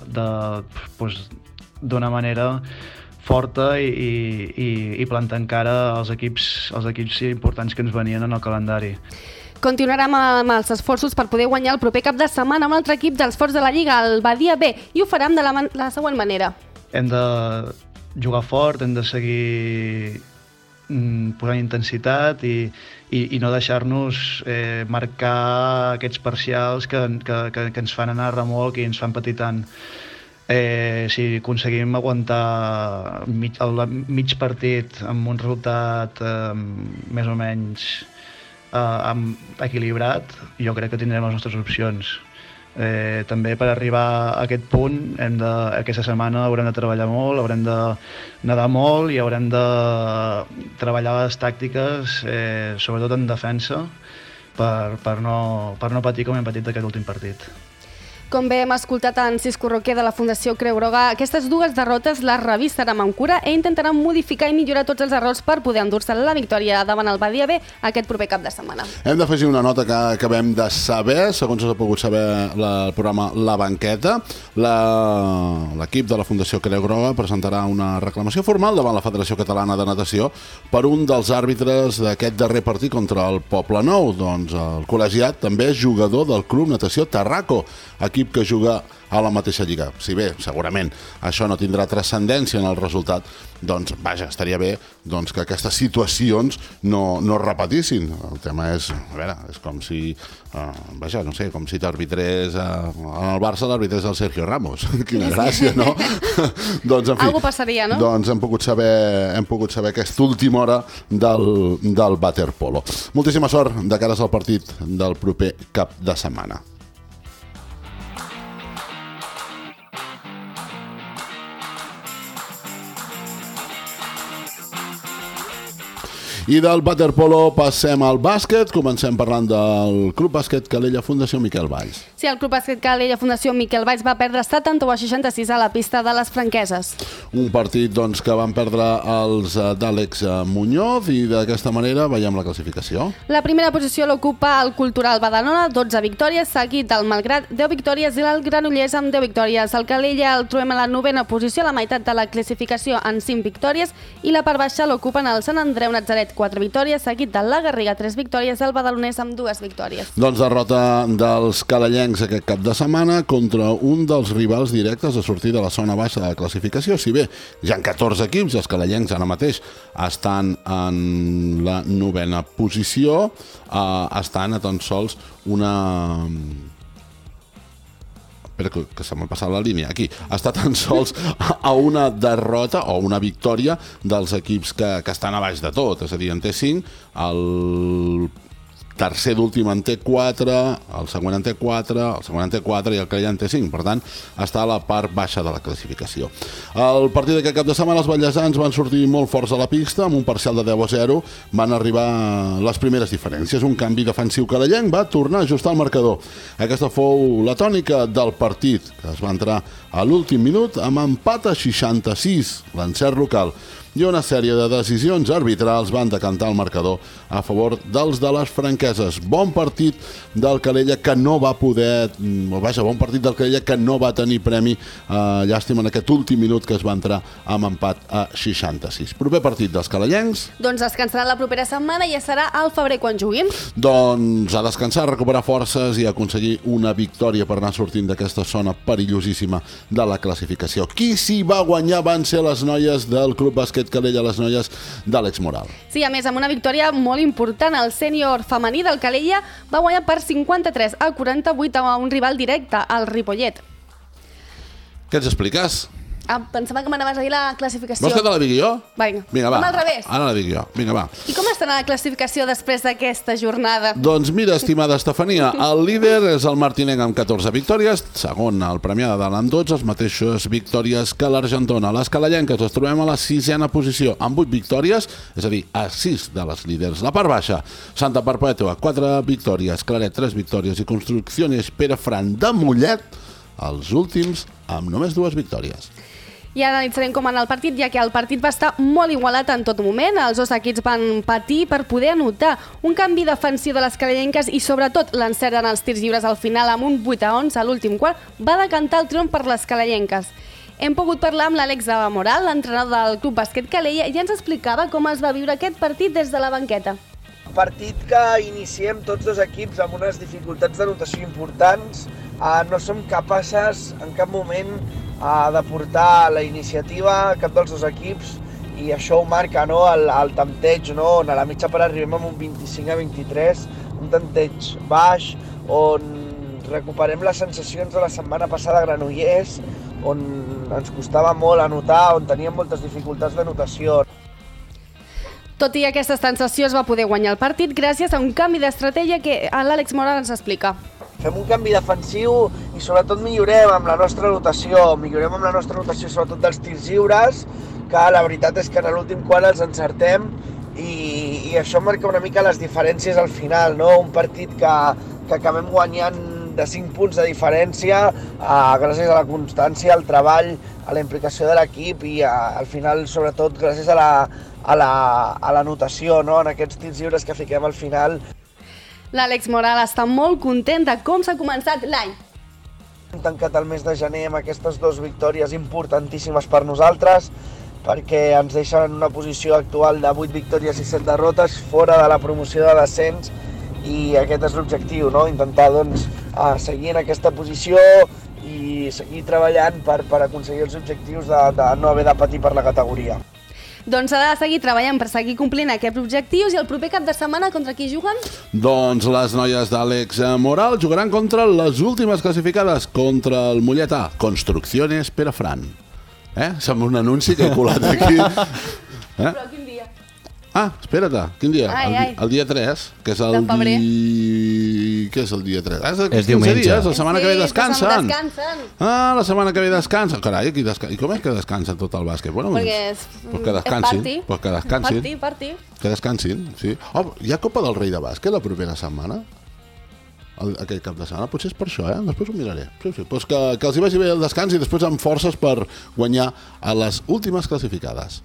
d'una manera forta i plantar encara als equips importants que ens venien en el calendari. Continuarem amb els esforços per poder guanyar el proper cap de setmana amb un altre equip dels forts de la Lliga, el Badia B, i ho farem de la següent manera. Hem de jugar fort, hem de seguir posant intensitat i no deixar-nos marcar aquests parcials que ens fan anar a remolc i ens fan patir tant. Si aconseguim aguantar el mig partit amb un resultat més o menys equilibrat, jo crec que tindrem les nostres opcions. També per arribar a aquest punt aquesta setmana haurem de treballar molt, haurem de nedar molt i haurem de treballar les tàctiques, sobretot en defensa, per no patir com hem patit aquest últim partit. Com bé hem escoltat en Cisco Roquer de la Fundació Creu Groga, aquestes dues derrotes les revisarem amb cura i intentaran modificar i millorar tots els errors per poder endur-se la victòria davant el Badia B aquest proper cap de setmana. Hem d'afegir una nota que acabem de saber, segons s'ha pogut saber el programa La Banqueta. L'equip de la Fundació Creu Groga presentarà una reclamació formal davant la Federació Catalana de Natació per un dels àrbitres d'aquest darrer partit contra el Poblenou. Doncs el col·legiat també és jugador del Club Natació Tarraco, equip equip que juga a la mateixa lliga. Si bé, segurament, això no tindrà transcendència en el resultat, doncs, vaja, estaria bé doncs, que aquestes situacions no es repetissin. El tema és, a veure, és com si, vaja, no sé, com si t'arbitrés en el Barça, l'arbitrés el Sergio Ramos. Quina gràcia, no? Doncs, en fi, algo passaria, no? Doncs hem pogut saber aquesta última hora del waterpolo. Moltíssima sort de cares al partit del proper cap de setmana. I del waterpolo passem al bàsquet. Comencem parlant del Club Bàsquet Calella Fundació Miquel Valls. Sí, el Club Bàsquet Calella Fundació Miquel Valls va perdre 71-66 a la pista de les Franqueses. Un partit doncs, que van perdre els d'Àlex Muñoz i d'aquesta manera veiem la classificació. La primera posició l'ocupa el Cultural Badalona, 12 victòries, seguit del Malgrat, 10 victòries, i el Granollers amb 10 victòries. El Calella el trobem a la 9a posició, a la meitat de la classificació en 5 victòries, i la part baixa l'ocupen el Sant Andreu Natzaret, 4 victòries, seguit de la Garriga, 3 victòries, el Badalonès amb 2 victòries. Doncs derrota dels calellencs aquest cap de setmana contra un dels rivals directes a sortir de la zona baixa de la classificació. Si bé hi ha 14 equips, els calellencs ara mateix estan en la 9a posició, estan a tan sols una... Espera, que se m'ha passat la línia. Aquí. Està tan sols a una derrota o una victòria dels equips que estan a baix de tot. És a dir, en té 5, el tercer d'últim en té 4, el següent en té 4, el següent en té 4 i el Calella en té 5. Per tant, està a la part baixa de la classificació. El partit d'aquest cap de setmana, els ballesans van sortir molt forts a la pista, amb un parcial de 10-0, van arribar les primeres diferències. Un canvi defensiu calellenc va tornar a ajustar el marcador. Aquesta fou la tònica del partit, que es va entrar a l'últim minut amb empat a 66, l'encert local. I una sèrie de decisions arbitrals van decantar el marcador a favor dels de les franqueses. Bon partit del Calella que no va poder... bon partit del Calella que no va tenir premi. Llàstima en aquest últim minut que es va entrar amb empat a 66. Proper partit dels calellencs. Doncs descansaran la propera setmana i ja serà al febrer quan juguin. Doncs a descansar, a recuperar forces i aconseguir una victòria per anar sortint d'aquesta zona perillosíssima de la classificació. Qui s'hi va guanyar van ser les noies del Club Bàsquet Calella, les noies d'Àlex Moral. Sí, a més, amb una victòria molt important, el sènior femení del Calella va guanyar per 53-48 a un rival directe, el Ripollet. Què ens expliques? Pensava que m'anaves a dir la classificació. Vols que te la digui jo? Vinga, va. Al revés. Ara la dic jo. Vinga, va. I com està la classificació després d'aquesta jornada? Doncs mira, estimada Estefania, el líder és el Martinenc amb 14 victòries, segon el Premià de Dalt amb 12, les mateixes victòries que l'Argentona. Les calellenques les trobem a la 6a posició amb 8 victòries, és a dir, a 6 de les líders. La part baixa, Santa Perpètua, 4 victòries, Claret, 3 victòries i Construcciones Perafran de Mollet, els últims amb només 2 victòries. I ara analitzarem com anar el partit, ja que el partit va estar molt igualat en tot moment. Els dos equips van patir per poder anotar un canvi defensiu de les calellenques i sobretot l'encert en els tirs lliures al final amb un 8-11 a l'últim quart va decantar el triomf per les calellenques. Hem pogut parlar amb l'Àlex Moral, l'entrenador del Club Bàsquet Calella, i ens explicava com es va viure aquest partit des de la banqueta. Partit que iniciem tots dos equips amb unes dificultats d'anotació importants. No som capaces en cap moment de portar la iniciativa a cap dels dos equips i això ho marca, no? el tanteig, no? On a la mitja part arribem amb un 25-23, un tanteig baix, on recuperem les sensacions de la setmana passada a Granollers, on ens costava molt anotar, on teníem moltes dificultats d'anotació. Tot i aquesta sensació es va poder guanyar el partit gràcies a un canvi d'estratègia que l'Àlex Moral ens explica. Fem un canvi defensiu i sobretot millorem amb la nostra anotació, sobretot dels tirs lliures, que la veritat és que en l'últim quart els encertem i això marca una mica les diferències al final, no? Un partit que acabem guanyant de 5 punts de diferència gràcies a la constància, al treball, a la implicació de l'equip i al final sobretot gràcies a l'anotació, no? En aquests tirs lliures que fiquem al final. L'Àlex Moral està molt content de com s'ha començat l'any. Hem tancat el mes de gener amb aquestes 2 victòries importantíssimes per nosaltres perquè ens deixen en una posició actual de 8 victòries i 7 derrotes fora de la promoció de descens i aquest és l'objectiu, no? Intentar doncs, seguir en aquesta posició i seguir treballant per aconseguir els objectius de no haver de patir per la categoria. Doncs s'ha de seguir treballant per seguir complint aquests objectius i el proper cap de setmana contra qui juguen? Doncs les noies d'Àlex Moral jugaran contra les últimes classificades, contra el Mollet A, Construcciones Perafran. Sembla un anunci que he colat aquí. Però quin dia? Espera't, quin dia? El dia 3, que és el febrer. Què és el dia 3? És diumenge. Dies, la setmana que ve descansen. La setmana que ve descansen. Carai, i com és que descansen tot el bàsquet? Bueno, perquè que descansin. Que descansin. Parti. Que descansin, sí. Hi ha Copa del Rei de bàsquet la propera setmana? Aquest cap de setmana, potser és per això, després ho miraré. Sí. Pues que els hi vagi bé el descans i després amb forces per guanyar a les últimes classificades.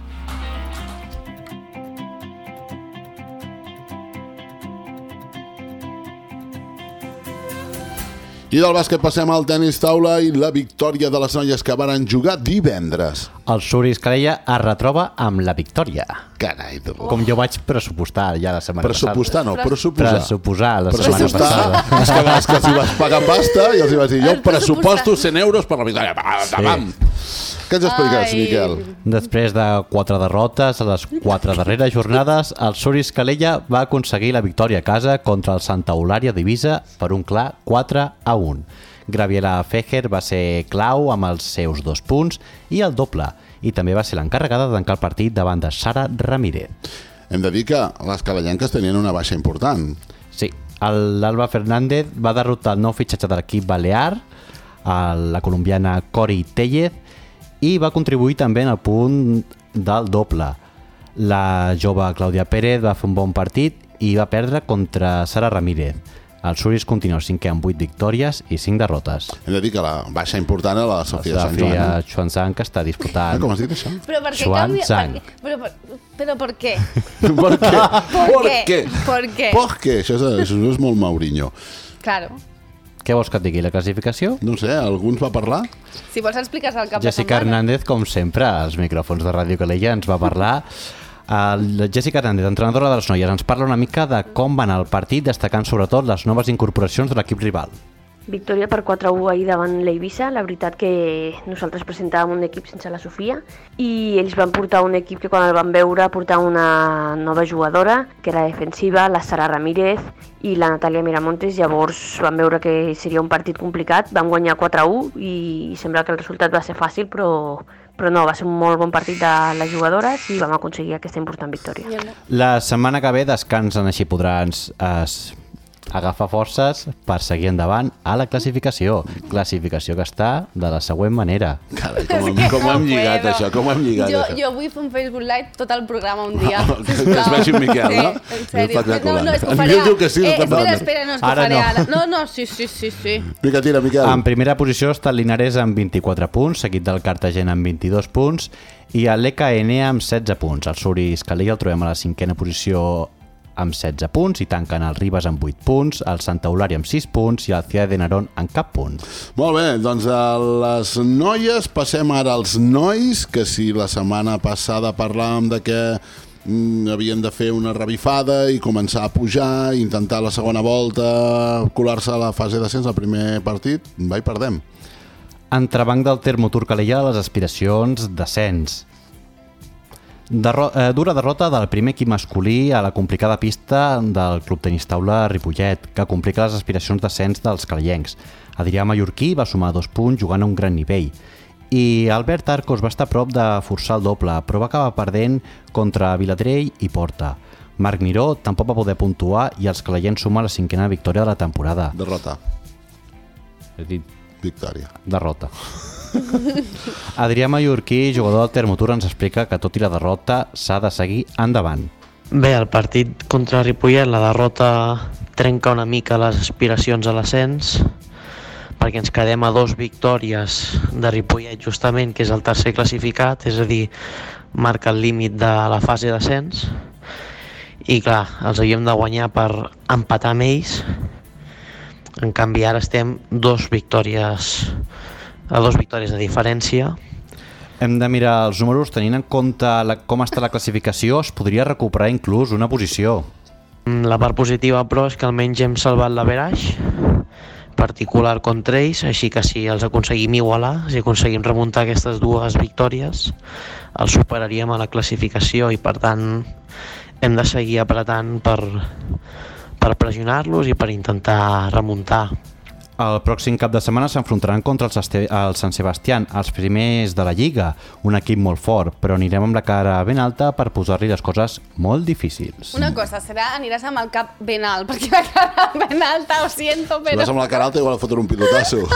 I del bàsquet passem al tenis taula i la victòria de les noies que varen jugar divendres. El Suris Calella es retroba amb la victòria. Carai, tu. Com jo vaig pressupostar ja la setmana passada. Pressuposar la setmana passada. És que si vas pagar pasta i els hi vas dir jo pressuposto 100 euros per la victòria. Endavant. Què ens expliques, Miquel? Després de 4 derrotes a les 4 darreres jornades, el Suris Calella va aconseguir la victòria a casa contra el Santa Eulària d'Eivissa per un clar 4-1. Graviela Fejer va ser clau amb els seus 2 punts i el doble, i també va ser l'encarregada de tancar el partit davant de Sara Ramírez. Hem de dir que les calellenques tenien una baixa important. Sí, l'Alba Fernández va derrotar el nou fitxatge de l'equip balear, la colombiana Cori Tellez, i va contribuir també en el punt del doble. La jove Clàudia Pérez va fer un bon partit i va perdre contra Sara Ramírez. El Suris continua 5è amb 8 victòries i 5 derrotes. Hem de dir que la baixa important era la Sofia Sant Joan. La Sofia Xuanzang, que està disputant... Com has dit això? Però per què Xuanzang. Però per què? ¿Por qué? ¿Por qué? Porque això és molt Mourinho. Claro. Què vols que et digui, la classificació? No sé, algú ens va parlar? Si vols expliques el cap de setmana. Jessica Hernández, com sempre, als micròfons de Ràdio Calella ens va parlar. Jessica Hernández, entrenadora de les noies, ens parla una mica de com va anar el partit, destacant sobretot les noves incorporacions de l'equip rival. Victòria per 4-1 ahir davant l'Eivissa. La veritat que nosaltres presentàvem un equip sense la Sofia i ells van portar un equip que quan el van veure portava una nova jugadora, que era defensiva, la Sara Ramírez i la Natàlia Miramontes. Llavors van veure que seria un partit complicat, van guanyar 4-1 i sembla que el resultat va ser fàcil, però no, va ser un molt bon partit de les jugadores i vam aconseguir aquesta important victòria. La setmana que ve descansen, així podran agafar forces per seguir endavant a la classificació. Classificació que està de la següent manera. Carai, com hem lligat això? Com hem lligat això? Jo vull fer un Facebook Live tot el programa un dia. Que es vegi en Miquel, no? Sí, en sèrio. No, és que ho En faré Miquel diu que sí. Espera, no, és que ho faré ara. No, sí. Vinga, tira, Miquel. En primera posició està el Linares amb 24 punts, seguit del Cartagena amb 22 punts i l'EKN amb 16 punts. El Suris Calella el trobem a la 5a posició amb 16 punts i tanquen el Ribes amb 8 punts, el Santa Eulària amb 6 punts i el Ciudad de Narón amb cap punt. Molt bé, doncs a les noies passem ara als nois, que si la setmana passada parlàvem de que havien de fer una revifada i començar a pujar, intentar la segona volta, colar-se a la fase d'ascens al primer partit, va i perdem. Entrebanc del Termotur Calella les aspiracions d'ascens. Dura derrota del primer equip masculí a la complicada pista del Club Tenis Taula Ripollet, que complica les aspiracions d'ascens dels calellencs. Adrià Mallorquí va sumar 2 punts jugant a un gran nivell. I Albert Arcos va estar a prop de forçar el doble, però va acabar perdent contra Viladrell i Porta. Marc Miró tampoc va poder puntuar i els calellencs sumen la 5a victòria de la temporada. Derrota. He dit victòria. Derrota. Adrià Mallorquí, jugador del Termotur, ens explica que tot i la derrota s'ha de seguir endavant. Bé, el partit contra Ripollet, la derrota trenca una mica les aspiracions a l'ascens, perquè ens quedem a 2 victòries de Ripollet justament, que és el tercer classificat, és a dir, marca el límit de la fase d'ascens, i clar, els havíem de guanyar per empatar amb ells. En canvi ara estem a 2 victòries de diferència. Hem de mirar els números tenint en compte com està la classificació. Es podria recuperar inclús una posició. La part positiva, però, és que almenys hem salvat l'averaix, particular contra ells, així que si els aconseguim igualar, si aconseguim remuntar aquestes dues victòries, els superaríem a la classificació i per tant hem de seguir apretant per pressionar-los i per intentar remuntar. El pròxim cap de setmana s'enfrontaran contra el Sant Sebastián, els primers de la Lliga, un equip molt fort, però anirem amb la cara ben alta per posar-li les coses molt difícils. Una cosa, aniràs amb el cap ben alt, perquè la cara ben alta, ho siento, però... Si vas amb la cara alta igual et fotré un pilotasso.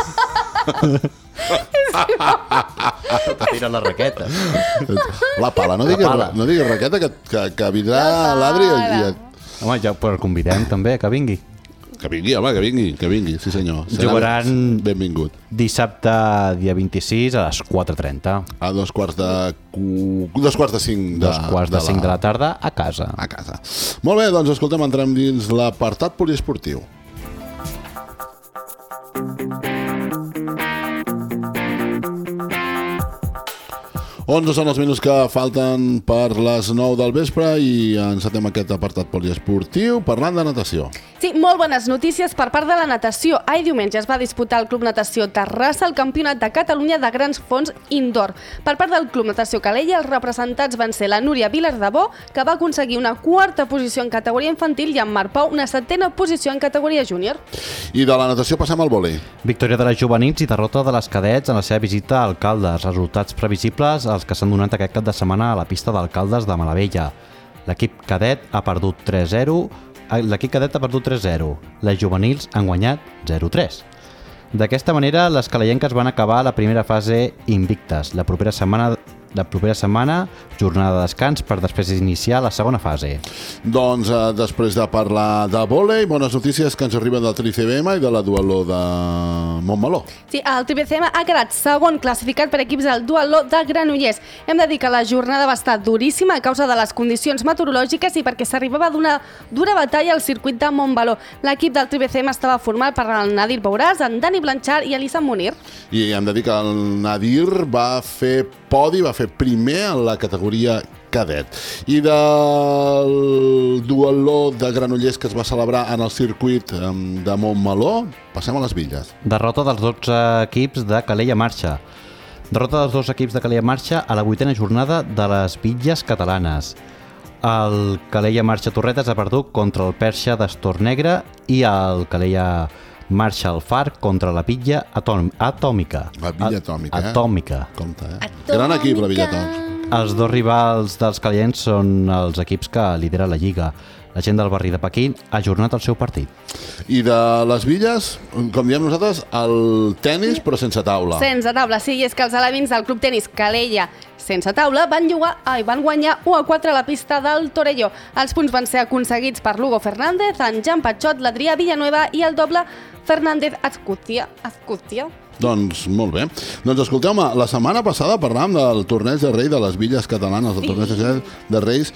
Tira la raqueta. La pala, no diguis raqueta, que vindrà l'Adri i... Home, ja el convidem també, que vingui. Que vingui, home, que vingui, sí senyor. Jugaran benvingut. Dissabte, dia 26, a les 4:30. A 2:45 de la tarda, a casa. A casa. Molt bé, doncs escoltem, entrem dins l'apartat poliesportiu. 11 són els minuts que falten per les 9 del vespre i encetem aquest apartat poliesportiu parlant de natació. Sí, molt bones notícies per part de la natació. Ahir diumenge es va disputar al Club Natació Terrassa el Campionat de Catalunya de grans fons indoor. Per part del Club Natació Calella, els representats van ser la Núria Vilardebó, que va aconseguir una 4a posició en categoria infantil, i en Marc Pau una 7a posició en categoria júnior. I de la natació passem al vòlei. Victòria de les juvenils i derrota de les cadets en la seva visita a Alcaldes. Resultats previsibles els que s'han donat aquest cap de setmana a la pista d'Alcaldes de Malavella. L'equip cadet ha perdut 3-0, les juvenils han guanyat 0-3. D'aquesta manera, les calellenques van acabar la primera fase invictes. La propera setmana, jornada de descans per després iniciar la segona fase. Doncs després de parlar de vòlei, bones notícies que ens arriben del TriCBM i de la duatló de Montmeló. Sí, el TriCBM ha quedat segon classificat per equips del duatló de Granollers. Hem de dir que la jornada va estar duríssima a causa de les condicions meteorològiques i perquè s'arribava d'una dura batalla al circuit de Montmeló. L'equip del TriCBM estava format per el Nadir Beuràs, en Dani Blanchard i Elisa Munir. I hem de dir que el Nadir va fer podi, va fer primer en la categoria cadet. I del duatló de Granollers que es va celebrar en el circuit de Montmeló, passem a les Villes. Derrota dels 12 equips de Calella Marxa. Derrota dels 2 equips de Calella Marxa a la 8a jornada de les Villes catalanes. El Calella Marxa Torretes ha perdut contra el Perxa d'Estornegre i el Calella Marxa al Far contra la Villa Atòmica. La Villa Atòmica, Atòmica. Compte, Gran equip, la Villa Atòmica. Els dos rivals dels calellens són els equips que lidera la Lliga. La gent del barri de Pequín ha ajornat el seu partit. I de les Villes, com diem nosaltres, el tennis però sense taula. Sense taula, sí, i és que els alevins del Club Tenis Calella sense taula van guanyar 1-4 a la pista del Torelló. Els punts van ser aconseguits per Lugo Fernández, en Jan Patxot, l'Adrià Villanueva i el doble Fernández Azcutia. Doncs molt bé. Doncs escolteu-me, la setmana passada parlàvem del torneig de rei de les Villes catalanes, el torneig de reis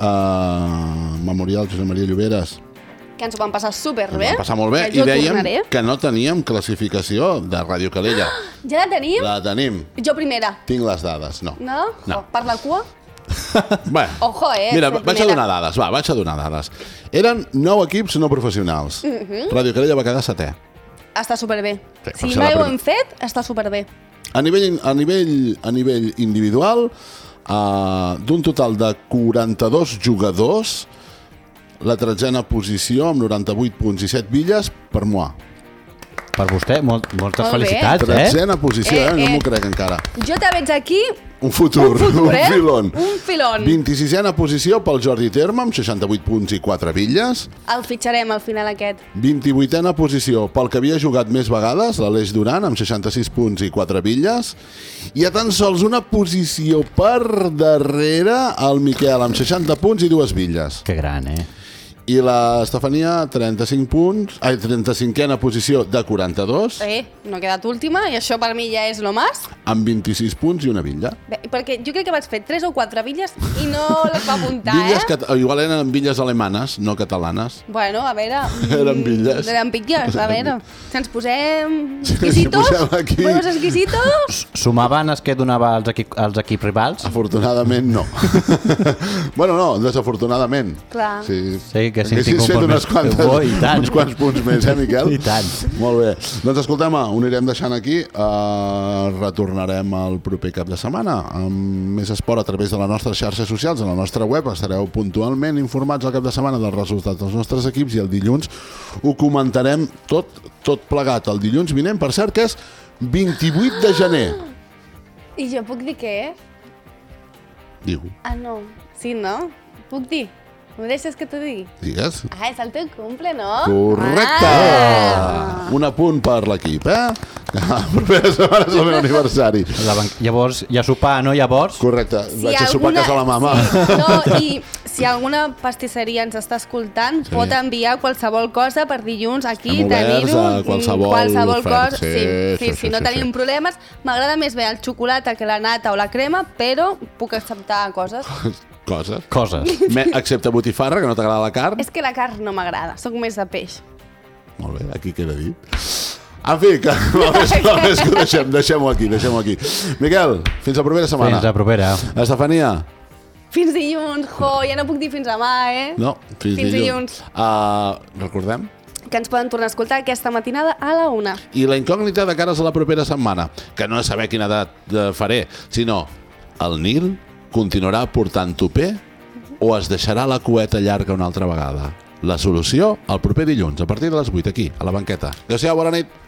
Memorial Josep Maria Lloberes. Que ens ho vam passar superbé. Ens ho vam passar molt bé i dèiem que no teníem classificació de Ràdio Calella. Ja la tenim? La tenim. Jo primera. Tinc les dades, no. No? No. Per la cua? Bé, ojo, mira, vaig a donar dades. Eren 9 equips no professionals. Ràdio Calella va quedar 7è. Està superbé. Sí, si mai ho hem fet, està superbé. A nivell individual, d'un total de 42 jugadors, la 13a posició amb 98 punts i 7 villes per Moà. Per vostè, moltes felicitats, 13a posició, no m'ho crec encara. Jo te veig aquí un futur, un filon. Un filon. 26a posició pel Jordi Terme amb 68 punts i 4 villes. El fitxarem al final aquest. 28a posició pel que havia jugat més vegades, l'Aleix Duran amb 66 punts i 4 villes. I a tan sols una posició per darrere el Miquel amb 60 punts i 2 villes. Que gran, I la Estefania, 35a posició de 42. No ha quedat última, i això per mi ja és lo más. Amb 26 punts i una villa. Bé, perquè jo crec que vaig fer 3 o 4 villes i no les va apuntar, Igual eren villes alemanes, no catalanes. Bueno, a veure... Eren villes. Eren villes, a veure. Si ens posem exquisitos... Buenos exquisitos... Sumaven els que donava als equips rivals? Afortunadament no. Bueno, no, desafortunadament. Clar. Sí, haguessin tingut uns quants punts més, Miquel? I tant. Molt bé. Doncs escoltem, ho anirem deixant aquí. Retornarem el proper cap de setmana amb més esport a través de les nostres xarxes socials, a la nostra web. Estareu puntualment informats al cap de setmana dels resultats dels nostres equips i el dilluns ho comentarem tot plegat. El dilluns vinent, per cert, que és 28 de gener. I jo puc dir què és? Diu. Ah, no. Sí, no? Puc dir? M'ho deixes que t'ho digui? Digues. Ah, és el teu cumple, no? Correcte! Un apunt per l'equip, La propera setmana és el meu aniversari. Llavors, hi ha sopar, no? Llavors? Correcte, vaig a sopar a casa la mama. Sí, no, i si alguna pastisseria ens està escoltant, pot enviar qualsevol cosa per dilluns aquí, tenir-ho. Qualsevol cosa. Sí, no tenim problemes. M'agrada més bé el xocolata que la nata o la crema, però puc acceptar coses. Coses. Excepte botifarra, que no t'agrada la carn. És que la carn no m'agrada, sóc més de peix. Molt bé, aquí queda dit. En fi, que deixem-ho aquí. Miquel, fins la propera setmana. Fins la propera. Estefania. Fins dilluns, ja no puc dir fins demà, No, fins dilluns. Recordem que ens poden tornar a escoltar aquesta matinada a la 1. I la incògnita de cares a la propera setmana, que no és saber quina edat faré, sinó el Nil continuarà portant tupè o es deixarà la cueta llarga una altra vegada? La solució el proper dilluns, a partir de les 8, aquí, a la banqueta. Adéu-siau, bona nit.